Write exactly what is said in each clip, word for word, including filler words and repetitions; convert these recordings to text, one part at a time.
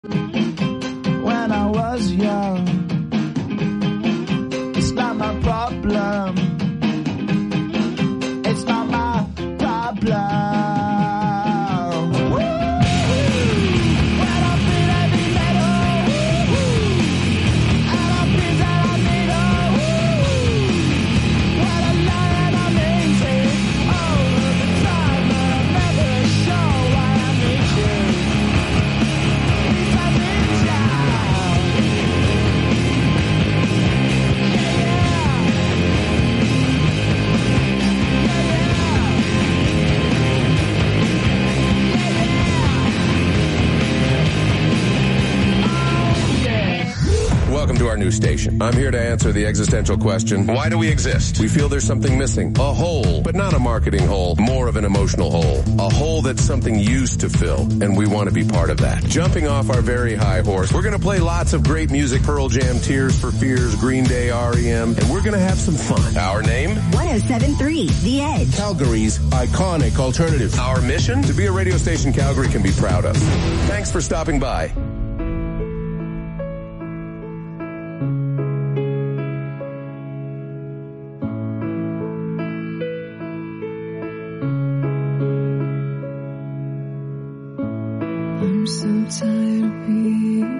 when I was young. It's not my problem. It's not my problem. Welcome to our new station. I'm here to answer the existential question, why do we exist? We feel there's something missing. A hole, but not a marketing hole, more of an emotional hole. A hole that something used to fill, and we want to be part of that. Jumping off our very high horse, we're going to play lots of great music, Pearl Jam, Tears for Fears, Green Day, R E M, and we're going to have some fun. Our name? one oh seven point three The Edge. Calgary's iconic alternative. Our mission? To be a radio station Calgary can be proud of. Thanks for stopping by. I'm so tired of being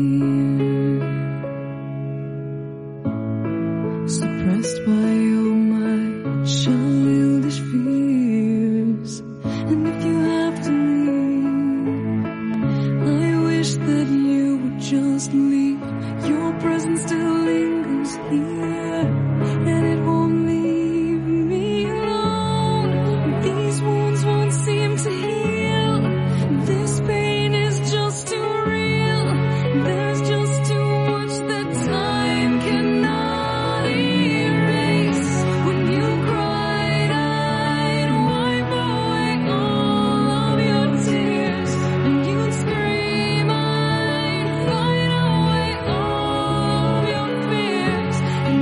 here, suppressed by all my childish fears. And if you have to leave, I wish that you would just leave. Your presence still lingers here, and it won't leave me alone. These wounds won't seem to heal. This pain is just too real. There's just too much that time cannot erase. When you cried, I'd wipe away all of your tears. When you'd scream, I'd fight away all of your fears. And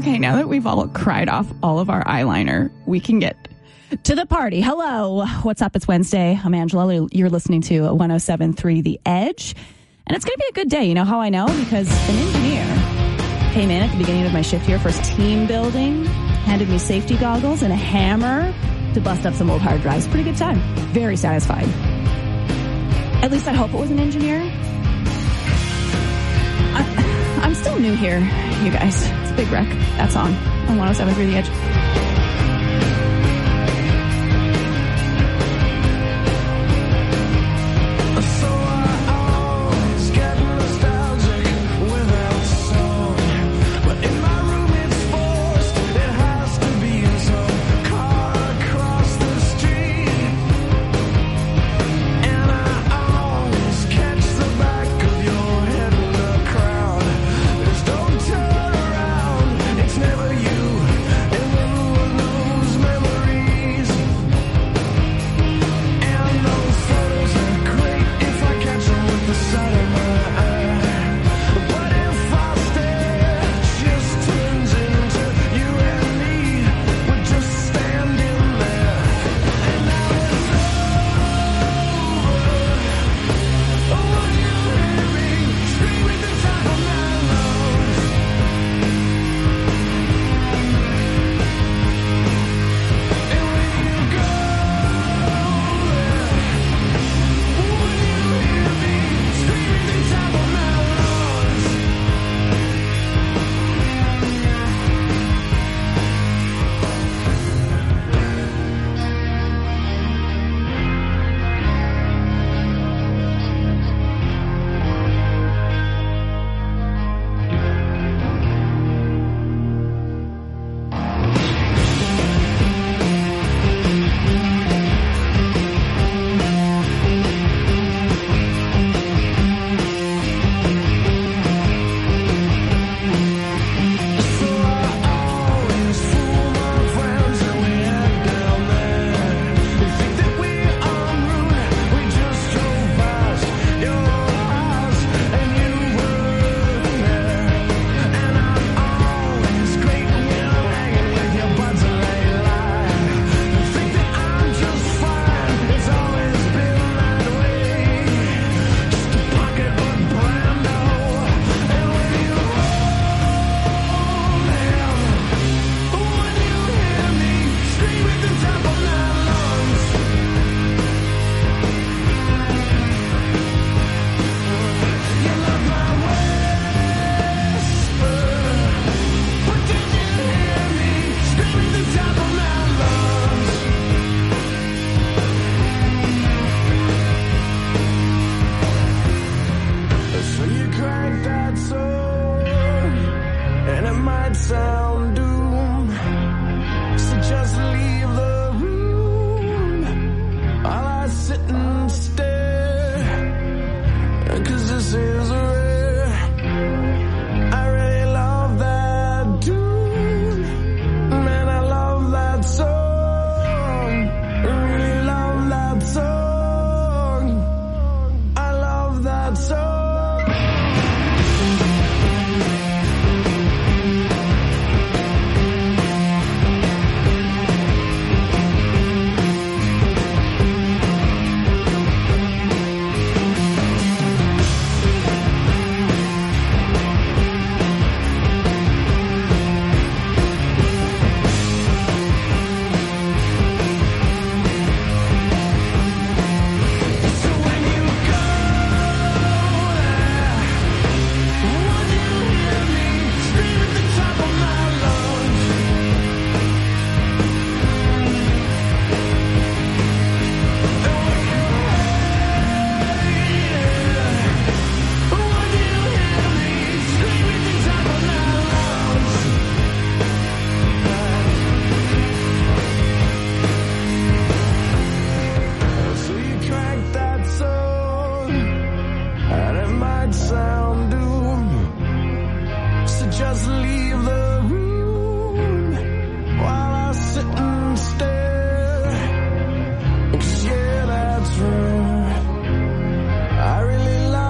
Okay, now that we've all cried off all of our eyeliner, we can get to the party. Hello. What's up? It's Wednesday. I'm Angela. You're listening to one oh seven point three The Edge. And it's going to be a good day. You know how I know? Because an engineer came in at the beginning of my shift here for his team building, handed me safety goggles and a hammer to bust up some old hard drives. Pretty good time. Very satisfied. At least I hope it was an engineer. I, I'm still new here, you guys. It's a big wreck. That's on on one oh seven point three The Edge.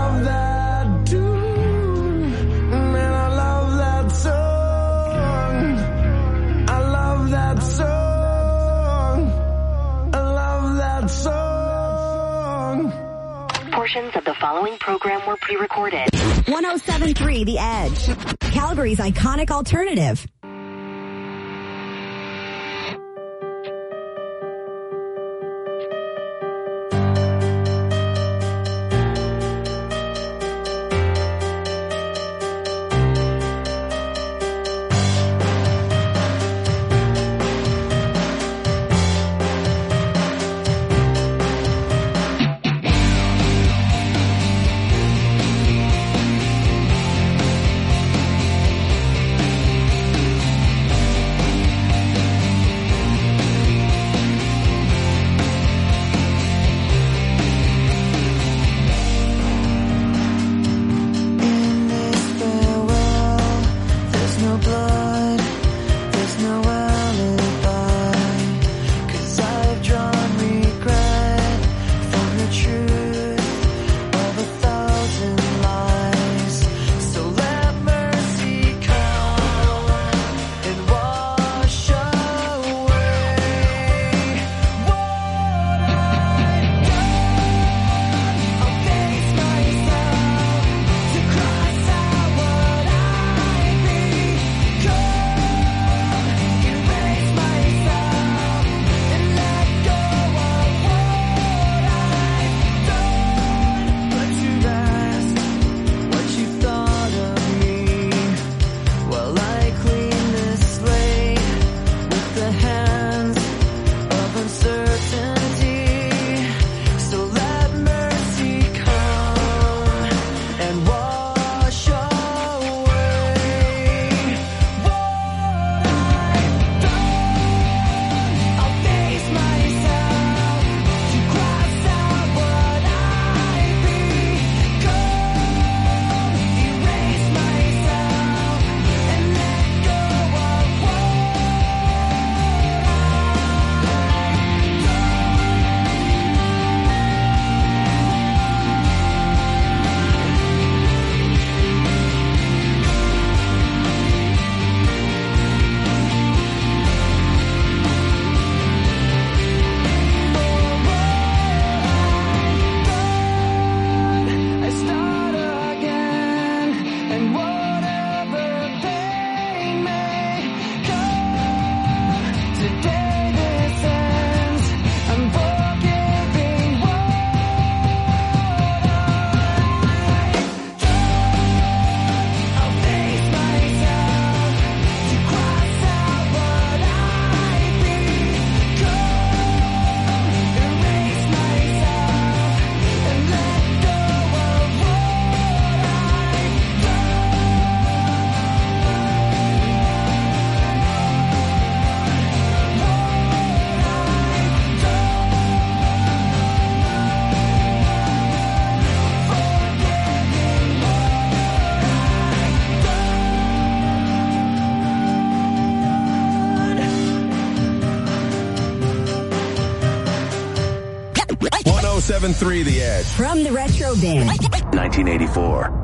Song following program were pre-recorded. one oh seven point three The Edge, Calgary's iconic alternative. one oh seven point three The Edge. From the Retro Bin. nineteen eighty-four.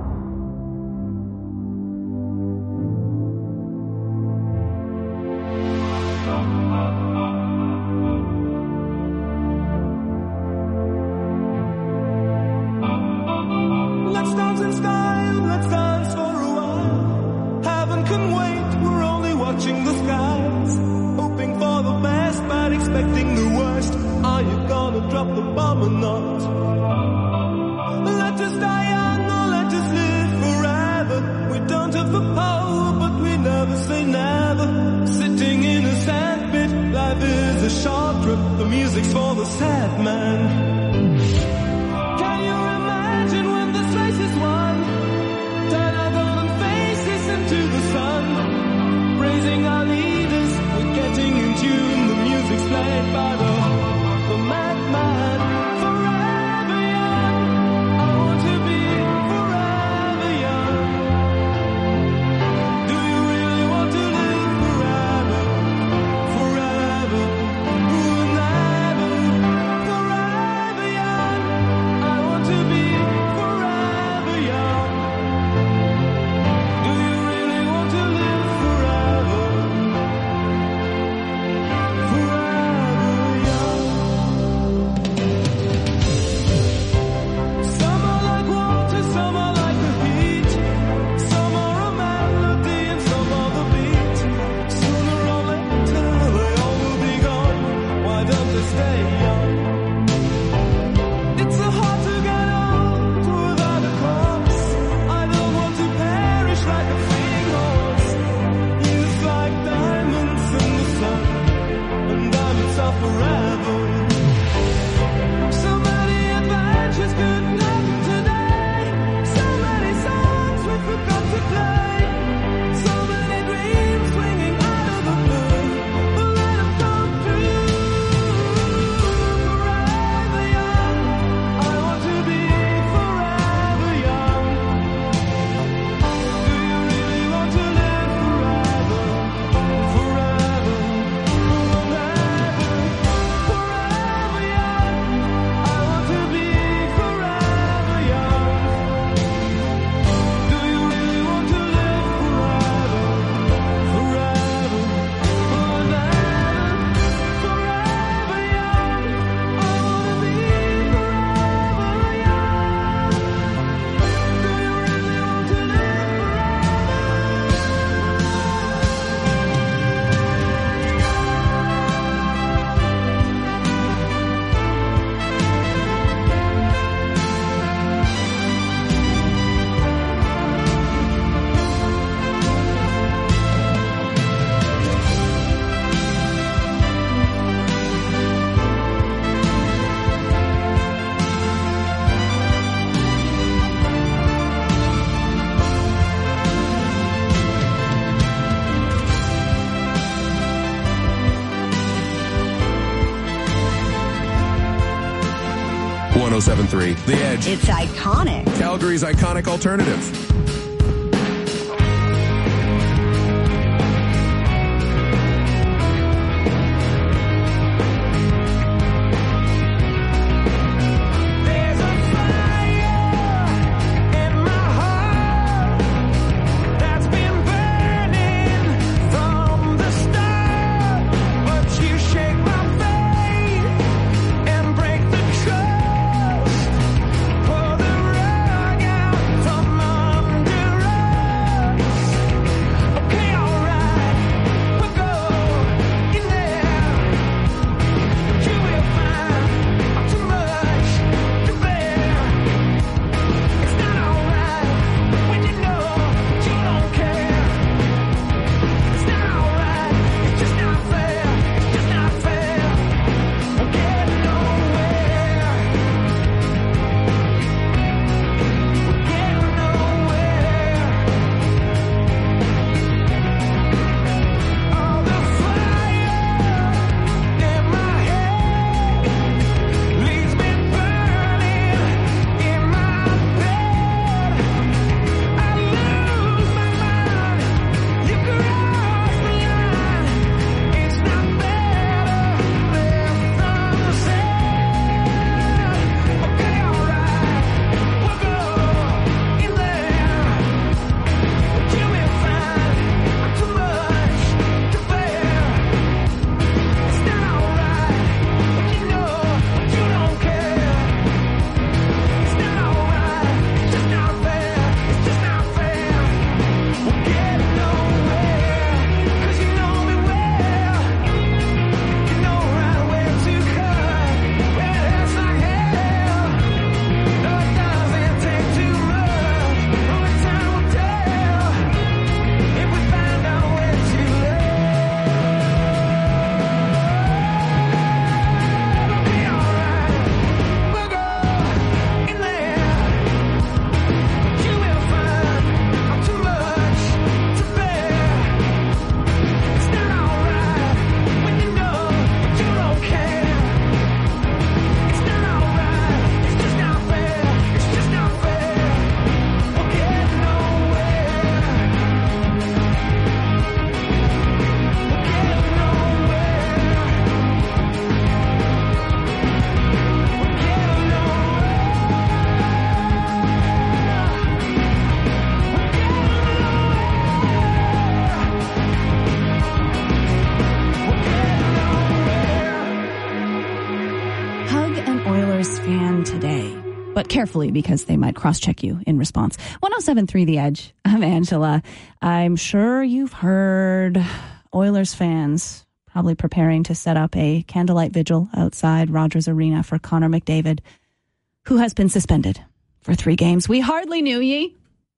Let's dance in style, let's dance for a while. Heaven can wait, we're only watching the skies. Hoping for the best, but expecting the worst. Are you gonna drop the bomb or not? Let us die young or let us live forever. We don't have the power, but we never say never. Sitting in a sandpit, life is a short trip. The music's for the sad man. Can you imagine when this race is won? Turn our golden faces into the sun. Praising our leaders, we're getting in tune. The music's played by the, the madman. Forever young, I want to be forever young. Do you really want to live forever? Forever, forever, forever. oh seven three The Edge. It's iconic. Calgary's iconic alternative. But carefully, because they might cross-check you in response. one oh seven point three The Edge. I'm Angela. I'm sure you've heard Oilers fans probably preparing to set up a candlelight vigil outside Rogers Arena for Connor McDavid, who has been suspended for three games. We hardly knew ye.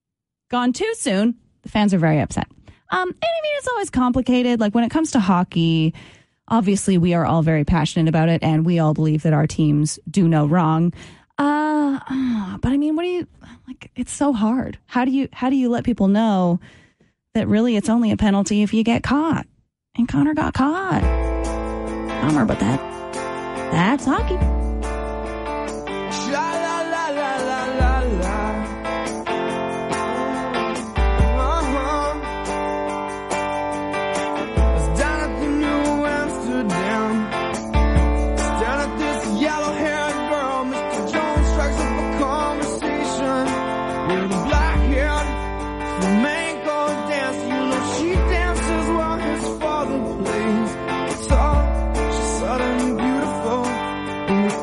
Gone too soon. The fans are very upset. Um, and I mean, it's always complicated. Like when it comes to hockey, obviously we are all very passionate about it, and we all believe that our teams do no wrong. Uh, but I mean, what do you, like, it's so hard. How do you, how do you let people know that really it's only a penalty if you get caught? And Connor got caught. Bummer, but that, that's hockey. Beautiful, and we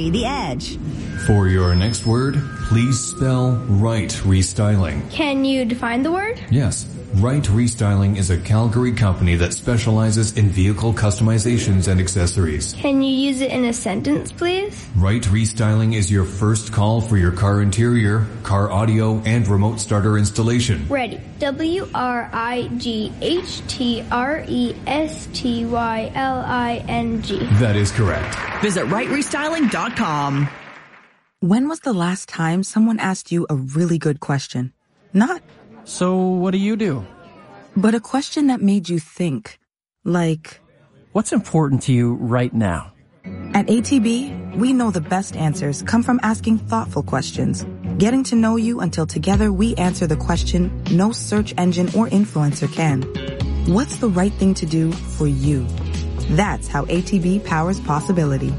three, The Edge. For your next word, please spell Right Restyling. Can you define the word? Yes. Right Restyling is a Calgary company that specializes in vehicle customizations and accessories. Can you use it in a sentence, please? Right Restyling is your first call for your car interior, car audio, and remote starter installation. Ready. W R I G H T R E S T Y L I N G. That is correct. Visit right restyling dot com. When was the last time someone asked you a really good question? Not, so what do you do? but a question that made you think. Like, What's important to you right now? at A T B, we know the best answers come from asking thoughtful questions, getting to know you until together we answer the question no search engine or influencer can. What's the right thing to do for you? That's how A T B powers possibility.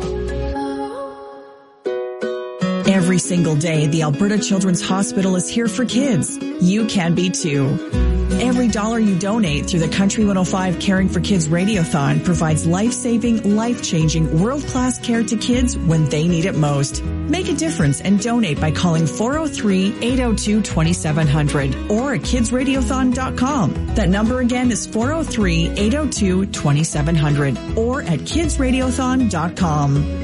Every single day, the Alberta Children's Hospital is here for kids. You can be too. Every dollar you donate through the Country one oh five Caring for Kids Radiothon provides life-saving, life-changing, world-class care to kids when they need it most. Make a difference and donate by calling four oh three, eight oh two, two seven zero zero or at kids radiothon dot com. That number again is four oh three, eight oh two, two seven zero zero or at kids radiothon dot com.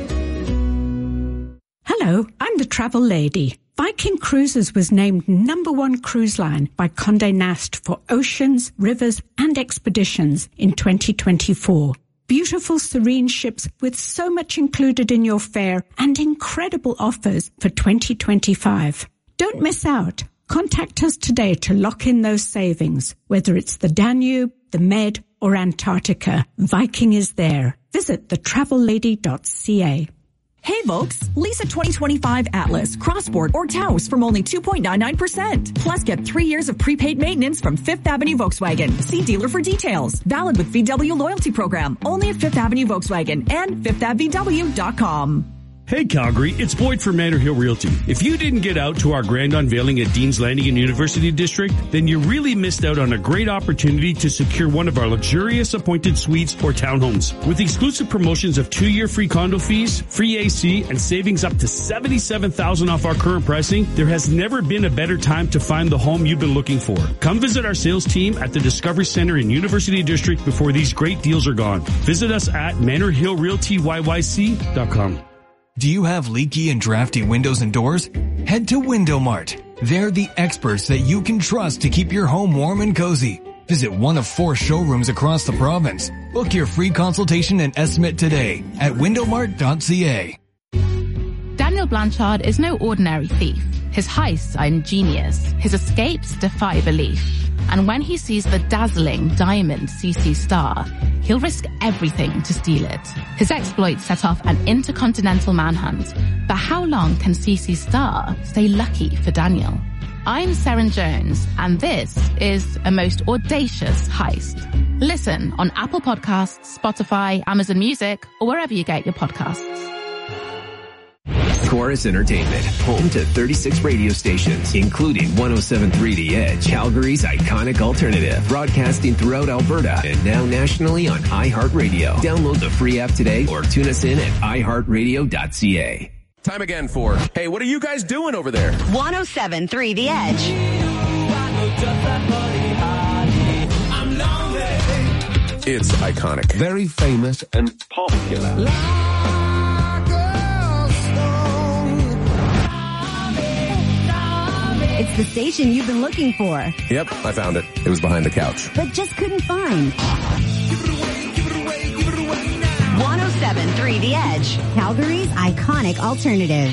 Hello, I'm the travel lady. Viking Cruises was named number one cruise line by Condé Nast for oceans, rivers, and expeditions in twenty twenty-four. Beautiful, serene ships with so much included in your fare and incredible offers for twenty twenty-five. Don't miss out. Contact us today to lock in those savings. Whether it's the Danube, the Med, or Antarctica, Viking is there. Visit the travel lady dot c a. Hey folks, lease a twenty twenty-five Atlas, Crossport, or Taos from only two point nine nine percent. Plus get three years of prepaid maintenance from Fifth Avenue Volkswagen. See dealer for details. Valid with V W loyalty program. Only at Fifth Avenue Volkswagen and fifth av v w dot com. Hey Calgary, it's Boyd from Manor Hill Realty. If you didn't get out to our grand unveiling at Dean's Landing in University District, then you really missed out on a great opportunity to secure one of our luxurious appointed suites or townhomes. With exclusive promotions of two-year free condo fees, free A C, and savings up to seventy-seven thousand dollars off our current pricing, there has never been a better time to find the home you've been looking for. Come visit our sales team at the Discovery Center in University District before these great deals are gone. Visit us at manor hill realty y y c dot com. Do you have leaky and drafty windows and doors? Head to Window Mart. They're the experts that you can trust to keep your home warm and cozy. Visit one of four showrooms across the province. Book your free consultation and estimate today at window mart dot c a. Daniel Blanchard is no ordinary thief. His heists are ingenious. His escapes defy belief. And when he sees the dazzling diamond C C Star, he'll risk everything to steal it. His exploits set off an intercontinental manhunt. But how long can C C Star stay lucky for Daniel? I'm Seren Jones, and this is a most audacious heist. Listen on Apple Podcasts, Spotify, Amazon Music, or wherever you get your podcasts. Chorus Entertainment, home to thirty-six radio stations, including one oh seven point three The Edge, Calgary's iconic alternative, broadcasting throughout Alberta and now nationally on iHeartRadio. Download the free app today or tune us in at i heart radio dot c a. Time again for, hey, what are you guys doing over there? one oh seven point three The Edge. It's iconic. Very famous and popular. It's the station you've been looking for, Yep, I found it. It was behind the couch. but just couldn't find. one oh seven point three The Edge, Calgary's iconic alternative.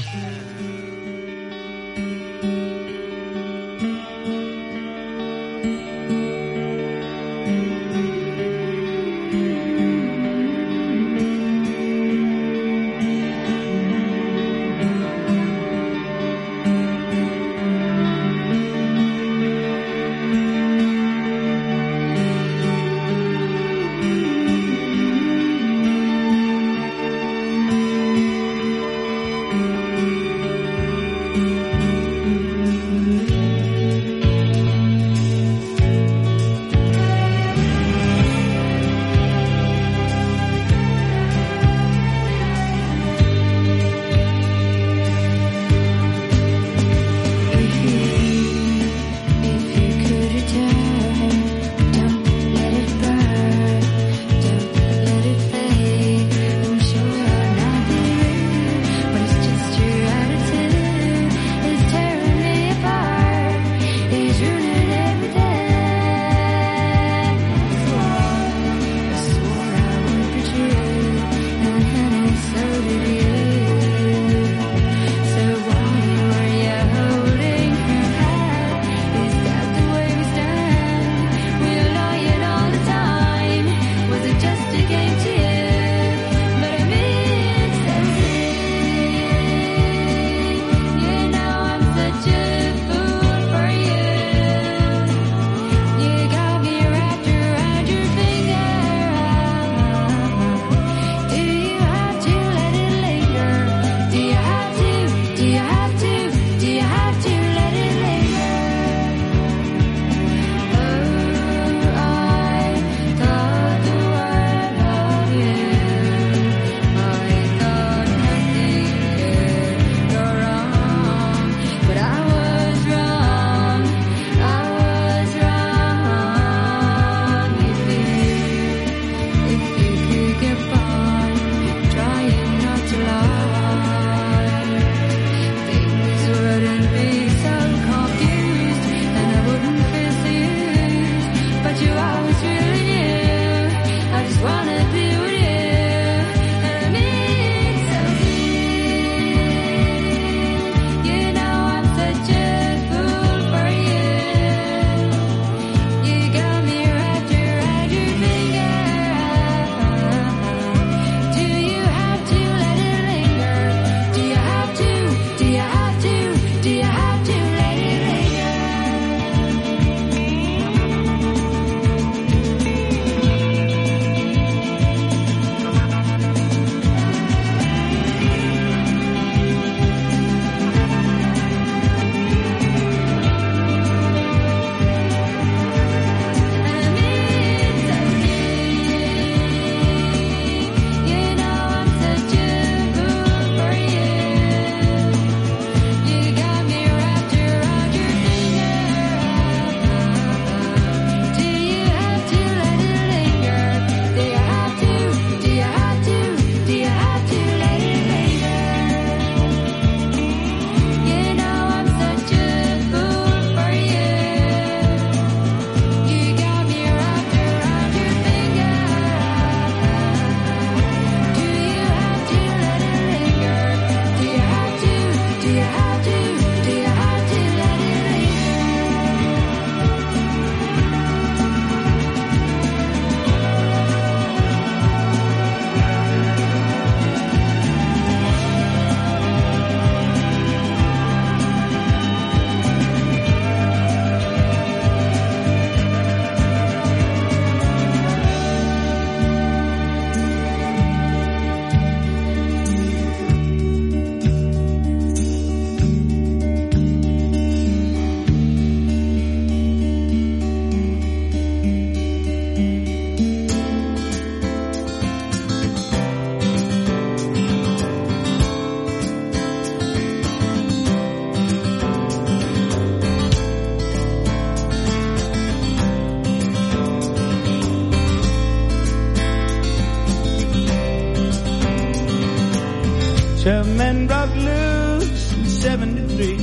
men broke loose in seventy-three.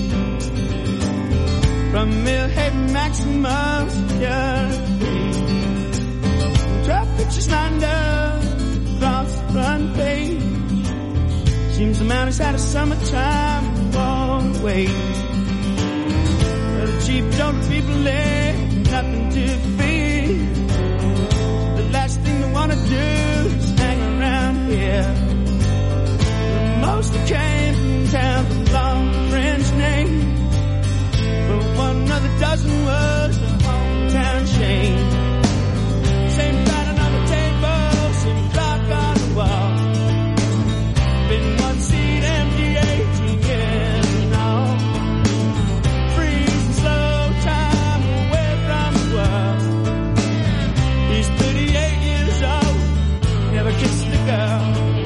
From Millhaven Maximus to Yerby. Drop pictures lined up across the front page. Seems the mountains had a summertime walk away. But the cheap told the people there nothing to fear. So the last thing they wanna do is hang around here. Most came from town with long French name, but one of the dozen was the hometown chain. Same pattern on the table, same clock on the wall. Been one seat empty eighteen years now. Freezing slow time away from the world. He's thirty-eight years old, never kissed a girl.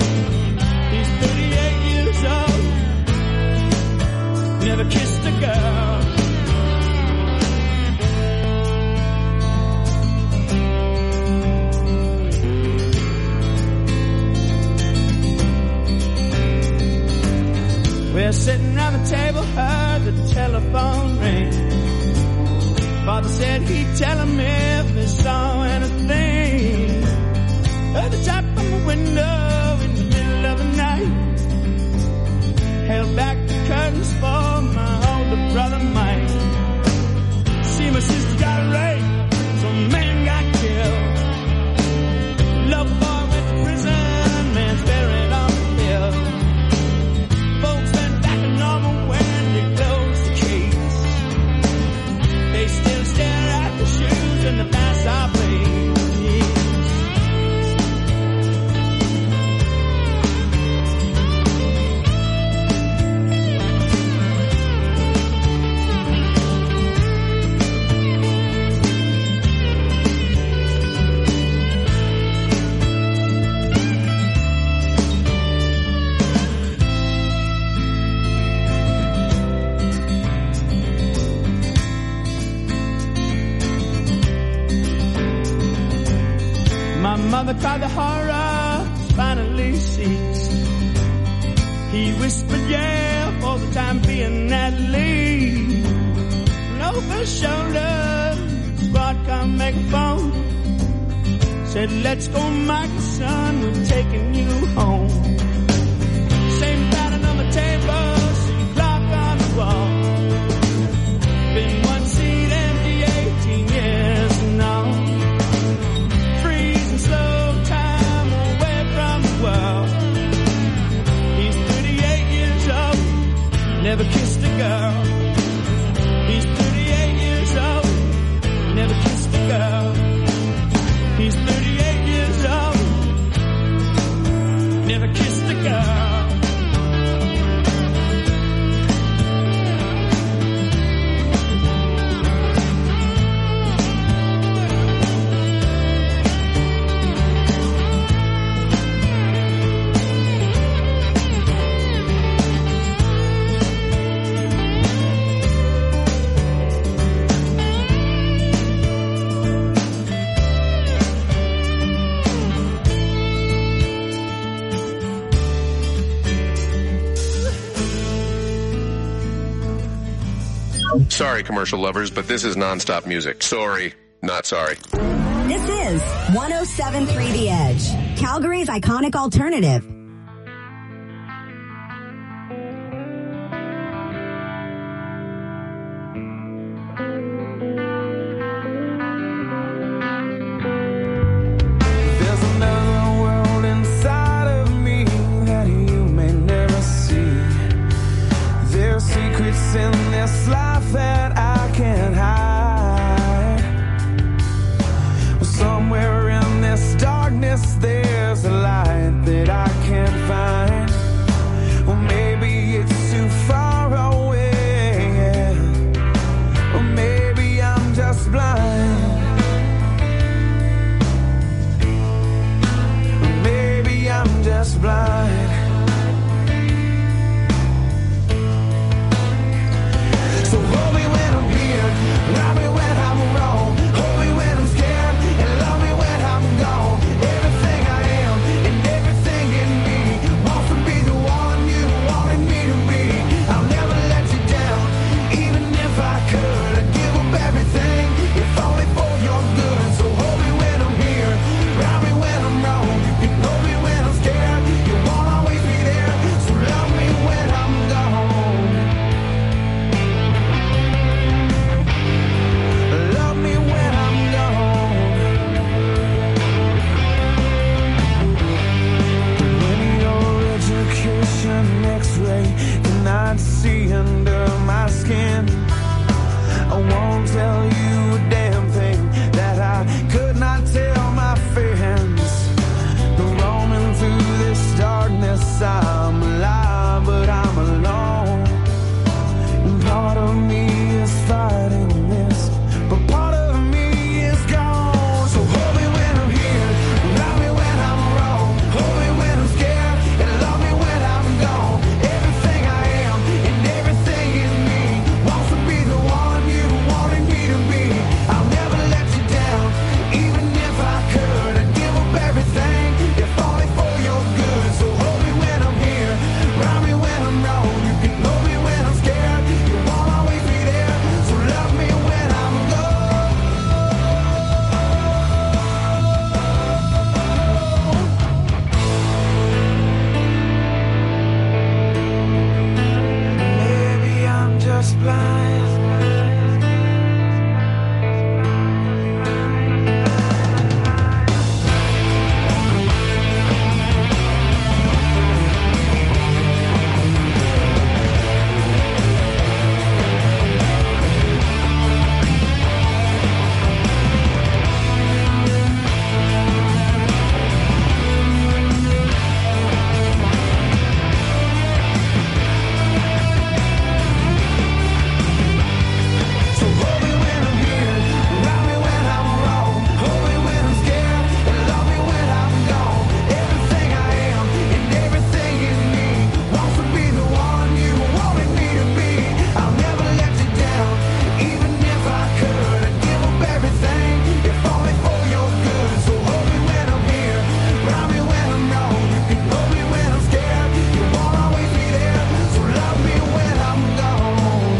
Never kissed a girl. We're sitting around the table, heard the telephone ring. Father said he'd tell him if he saw anything. Heard the tap on the window in the middle of the night. Held back the curtains for my older brother Mike. See, my sister got raped, some man got killed. Love boy went to prison, man's buried on the hill. Folks went back to normal when they closed the case. They still stare at the shoes and the mass I played. Mother cried, the horror finally ceased. He whispered, yeah, for the time being at least. And over his shoulder, squad come make a phone. Said, let's go, Michael, son, we're taking you home. Same pattern on the table, same clock on the wall. Been one seat empty eighteen years now. He's thirty-eight years old, never kissed a girl. He's thirty-eight years old, never kissed a girl. He's thirty-eight years old, never kissed a girl. Sorry, commercial lovers, but this is nonstop music. Sorry, not sorry. This is one oh seven point three The Edge, Calgary's iconic alternative. In this life that I can't hide. Well, somewhere in this darkness there's a light that I can't find. Well, maybe it's too far away, yeah. Or maybe I'm just blind. Or maybe I'm just blind. So hold me when I'm here. X-ray cannot see under my skin. I won't tell you a damn thing that I could not tell my friends. Roaming through this darkness, I'm alive, but I'm alone. And part of me is fighting this, but part of me is gone. So hold me when I'm here, love me when I'm wrong, hold me when I'm scared, and love me when I'm gone. Everything I am and everything in me wants to be the one you wanted me to be. I'll never let you down, even if I could. I'd give up everything, if only for your good. So hold me when I'm here, round me when I'm wrong. You can hold me when I'm scared, you won't always be there. So love me when I'm gone. Maybe I'm just blind. So hold me when I'm here, round me when I'm wrong, hold me when I'm scared, and love me when I'm gone. Everything I am and everything in me wants to be the one you wanted me to be. I'll never let you down, even if I could. I'd give up everything, if only for your good. So hold me when I'm here, round me when I'm wrong. You can hold me when I'm scared, you won't always be there. So love me when I'm gone.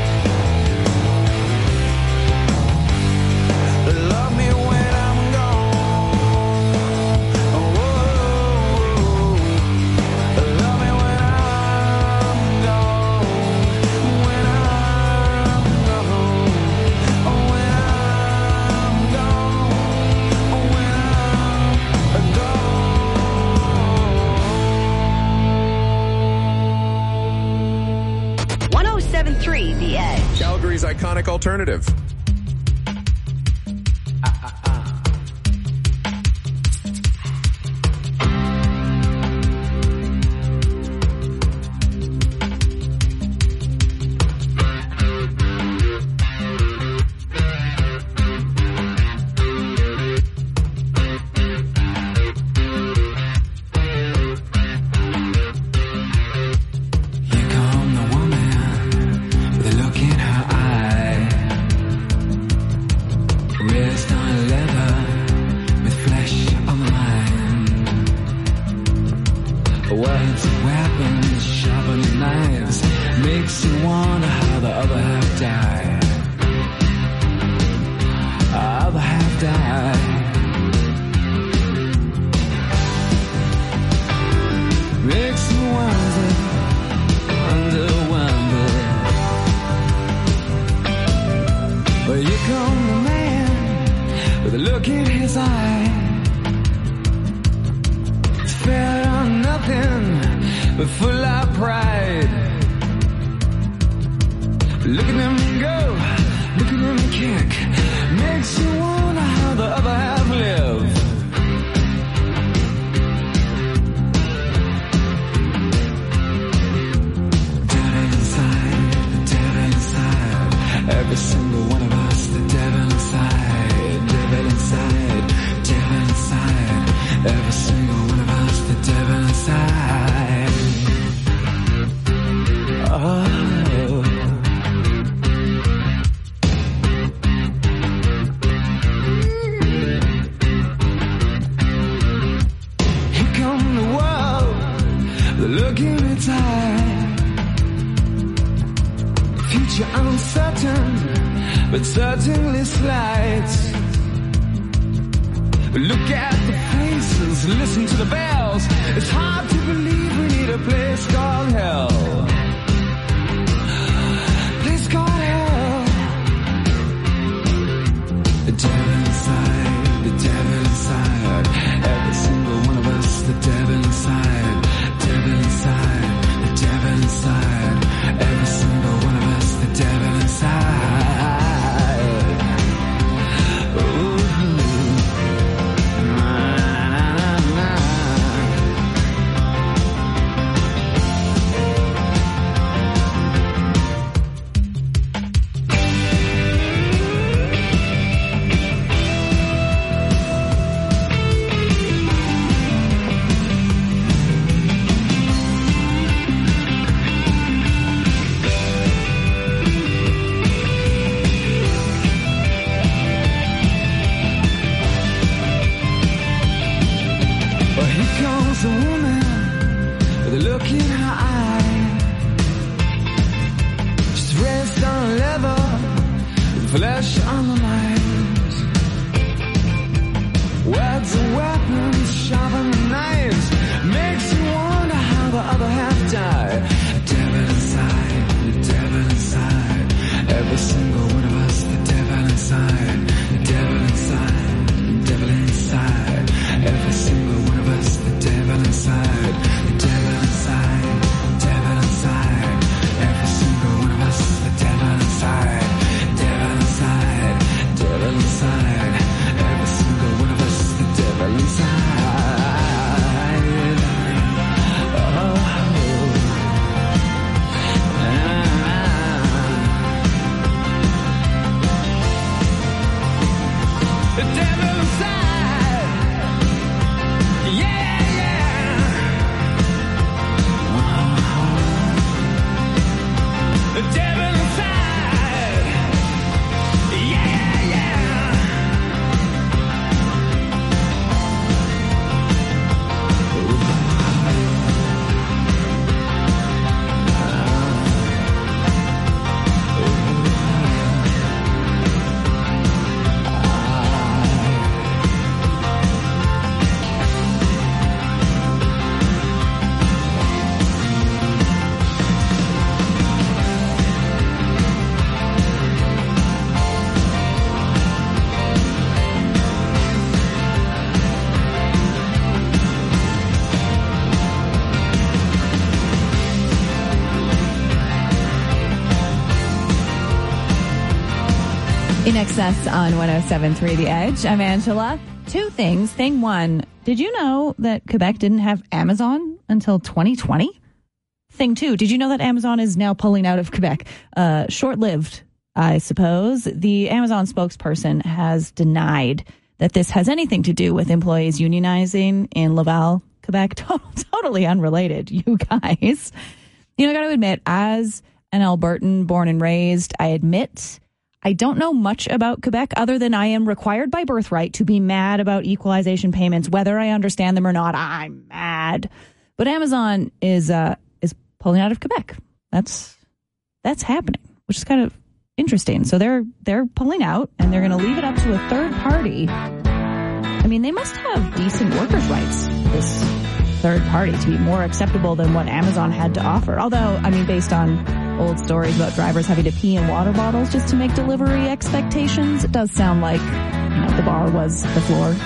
Love me when I'm gone. Oh, love me when I'm gone. When I'm gone. Oh, when I'm gone. Oh, when I'm gone. one oh seven point three The Edge. Calgary's iconic alternative. Here come the woman with a look in her eye. Wrist on leather with flesh on the line. Words, weapons, sharpened knives makes you wonder how the other half died. Other half died. Makes you wonder, wonder, wonder. Well, you come the man with a look in his eye. Fair on nothing, but full of pride. Look at him go, look at him kick. Makes you wonder how the other half live. Every single one of us, the devil inside, devil inside, devil inside. Every single one of us, the devil inside. Oh. Here come the world, the look in its eye. Future uncertain, but certainly slight. Look at the faces, listen to the bells. It's hard to believe we need a place called hell. Place called hell. The devil inside, the devil inside. Every single one of us, the devil inside, devil inside, the devil flesh on the mind. Words are weapons, sharpen the knives. Makes you wonder how the other half died. Devil inside, the devil inside. Every single one of us, the devil inside. The devil inside, the devil inside. Every single one of us, the devil inside. The devil inside, the devil inside. Every single one of us, the devil inside. Devil inside, devil inside. Every single one of us, the devil inside. The devil inside. Yeah, yeah. The devil inside. Yeah, yeah. In Excess on one oh seven point three The Edge. I'm Angela. Two things. Thing one, did you know that Quebec didn't have Amazon until twenty twenty? Thing two, did you know that Amazon is now pulling out of Quebec? Uh, short-lived, I suppose. The Amazon spokesperson has denied that this has anything to do with employees unionizing in Laval, Quebec. Totally unrelated, you guys. You know, I got to admit, as an Albertan born and raised, I admit I don't know much about Quebec other than I am required by birthright to be mad about equalization payments, whether I understand them or not. I'm mad. But Amazon is uh, is pulling out of Quebec. That's that's happening, which is kind of interesting. So they're they're pulling out, and they're going to leave it up to a third party. I mean, they must have decent workers' rights, this third party, to be more acceptable than what Amazon had to offer. Although, I mean, based on old stories about drivers having to pee in water bottles just to make delivery expectations, it does sound like, you know, the bar was the floor.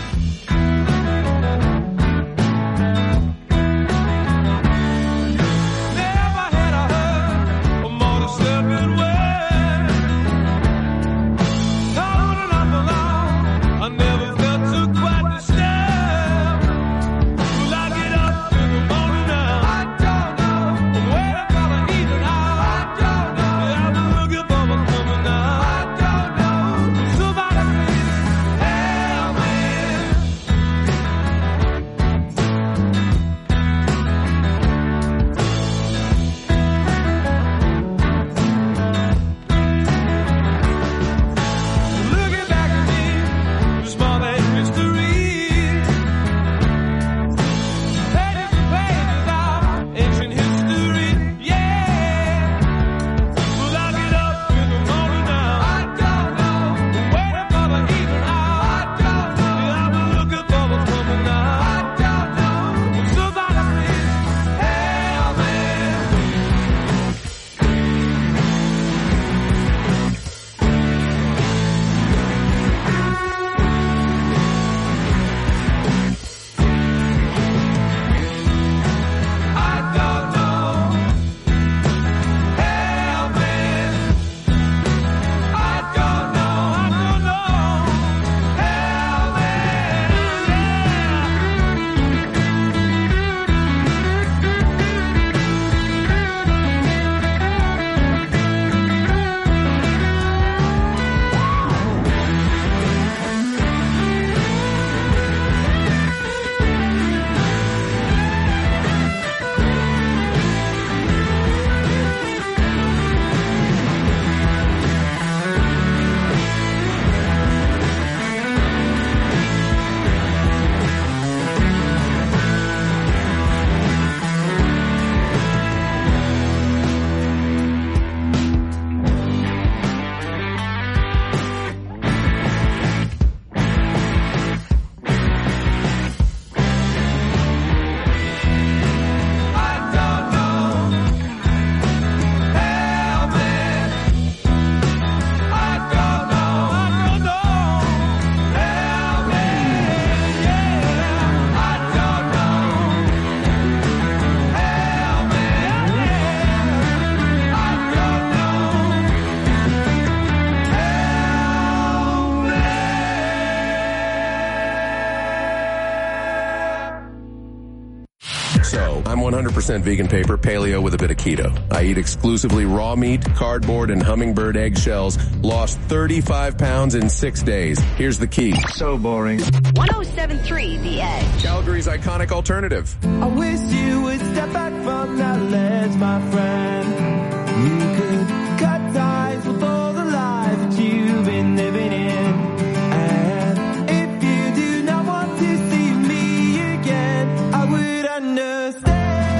one hundred percent vegan paper, paleo with a bit of keto. I eat exclusively raw meat, cardboard, and hummingbird eggshells. Lost thirty-five pounds in six days. Here's the key. So boring. one oh seven point three The Edge. Calgary's iconic alternative. I wish you would step back from that ledge, my friend. You could cut ties with all the lies that you've been living in. And if you do not want to see me again, I would understand.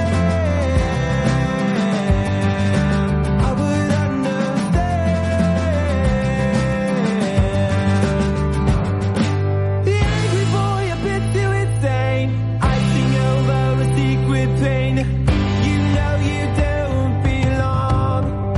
I would understand. The angry boy, a bit too insane. I sing over a secret pain. You know you don't belong.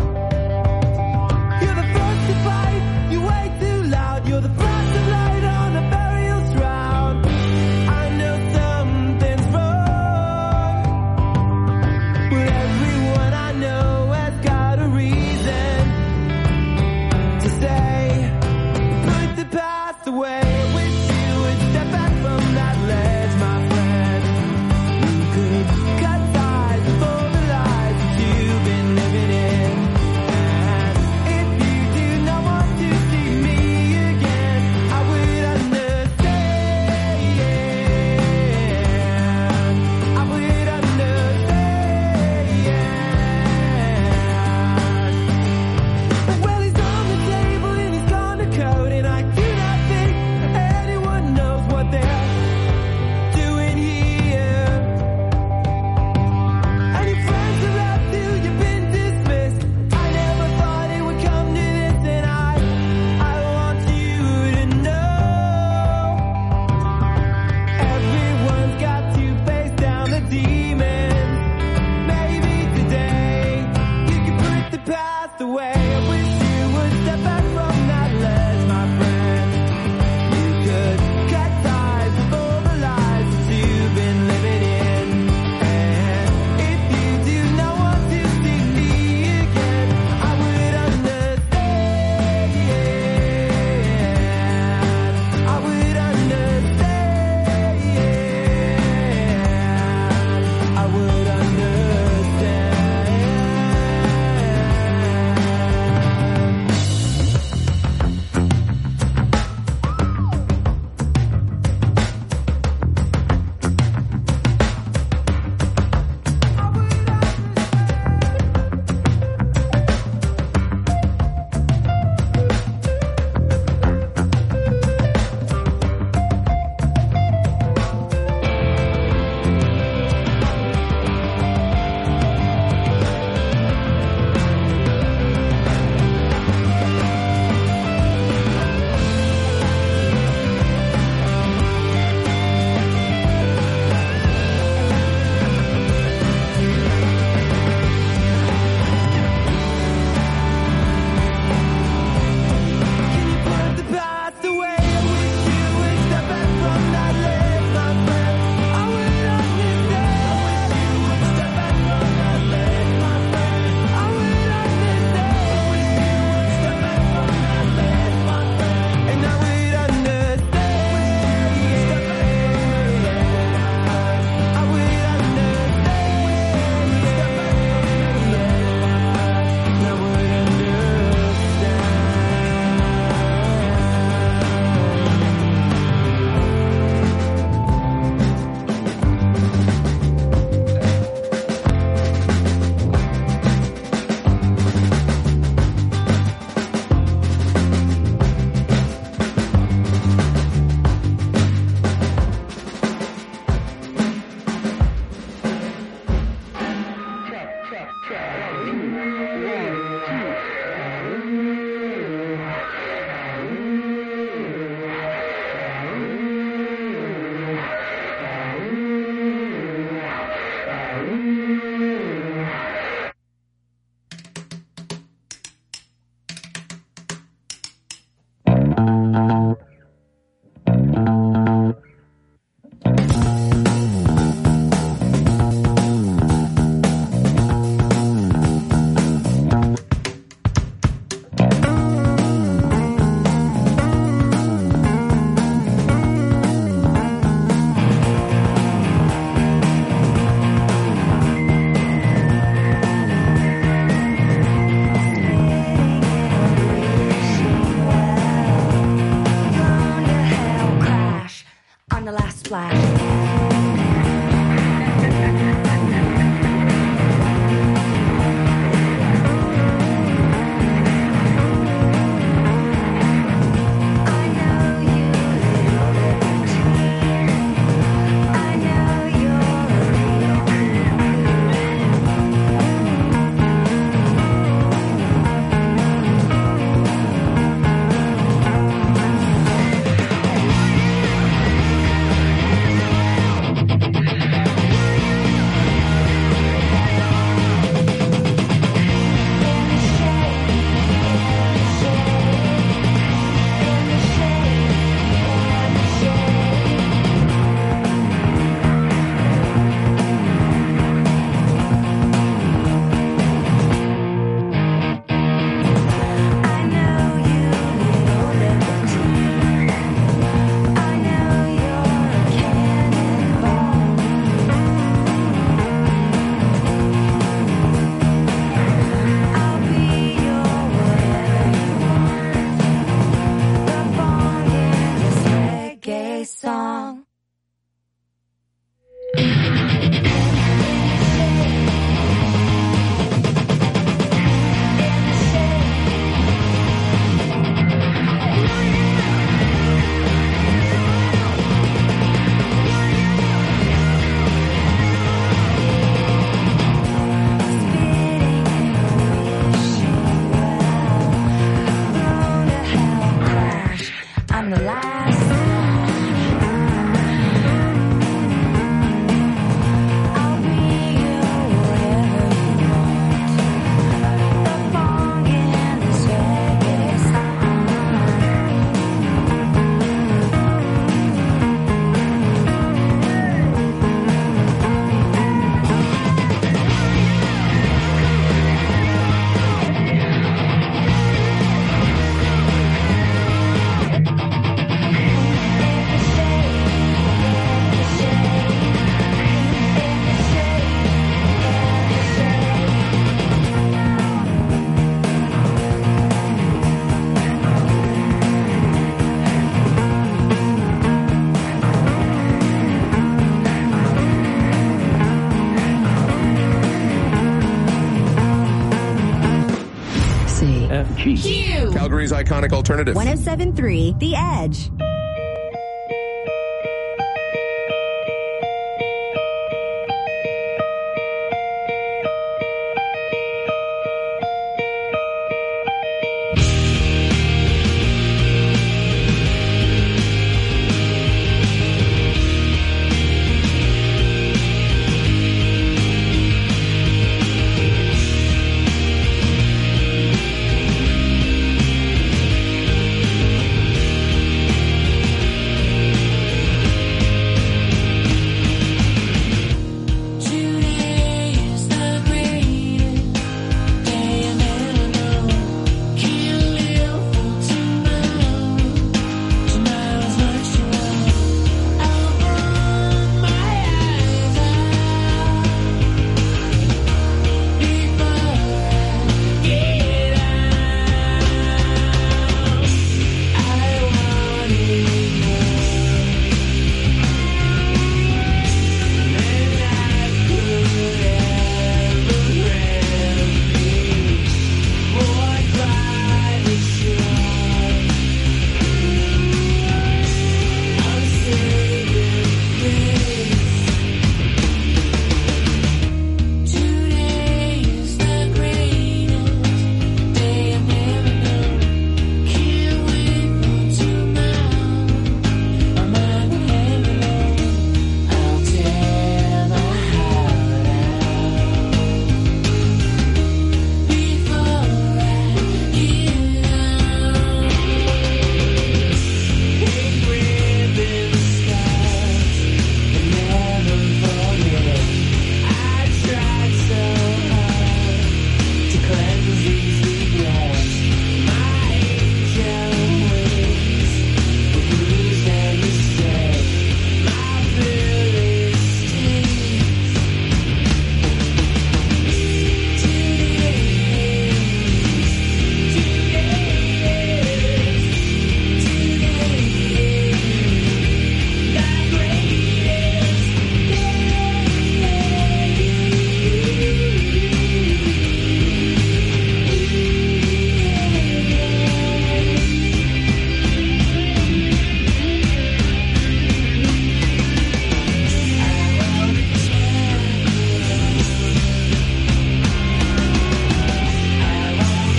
F G. Calgary's iconic alternative. one oh seven point three The Edge.